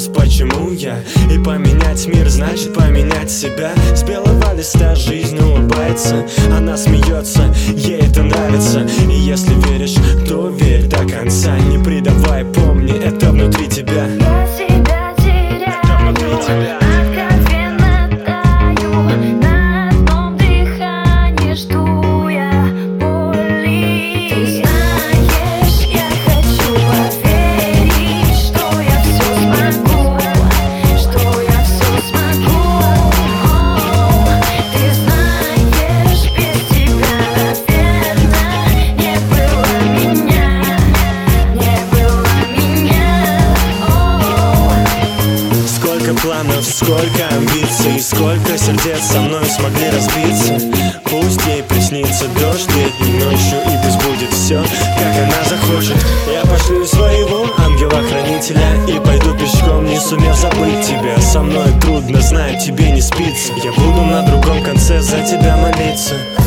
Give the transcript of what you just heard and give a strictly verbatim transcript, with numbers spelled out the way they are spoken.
вопрос, почему я? И поменять мир значит поменять себя. С белого листа жизнь улыбается, она смеется, ей это нравится. И если веришь, то верь до конца. Не предавай, помни, это внутри тебя. Я себя теряю, Это внутри тебя. откровенно таю, на одном дыхании жду я боли. Ты знаешь, я хочу поверить, что я все смогу, что я все смогу. Ты знаешь, без тебя, наверное, не было меня, не было меня. Сколько планов, сколько амбиций, сколько сердец со мной смогли разбиться. Пусть ей приснится дождь летней ночью, и пусть будет все, как она захочет. Я пошлю своего ангела-хранителя и пойду пешком, не сумев забыть тебя. Со мной трудно, знаю, тебе не спится. Я буду на другом конце за тебя молиться.